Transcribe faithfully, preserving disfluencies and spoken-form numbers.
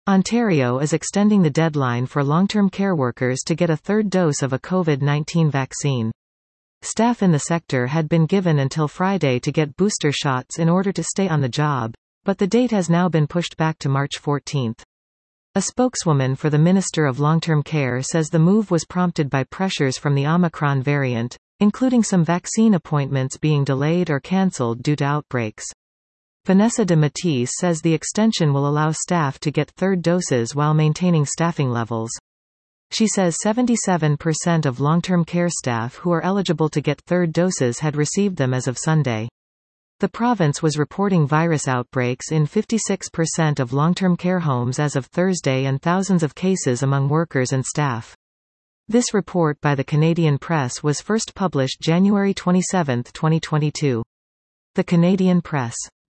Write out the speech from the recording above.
Ontario is extending the deadline for long-term care workers to get a third dose of a COVID nineteen vaccine. Staff in the sector had been given until Friday to get booster shots in order to stay on the job, but the date has now been pushed back to March fourteenth. A spokeswoman for the Minister of Long-Term Care says the move was prompted by pressures from the Omicron variant, including some vaccine appointments being delayed or cancelled due to outbreaks. Vanessa de Matisse says the extension will allow staff to get third doses while maintaining staffing levels. She says seventy-seven percent of long-term care staff who are eligible to get third doses had received them as of Sunday. The province was reporting virus outbreaks in fifty-six percent of long-term care homes as of Thursday and thousands of cases among workers and staff. This report by the Canadian Press was first published January twenty-seventh, twenty twenty-two. The Canadian Press.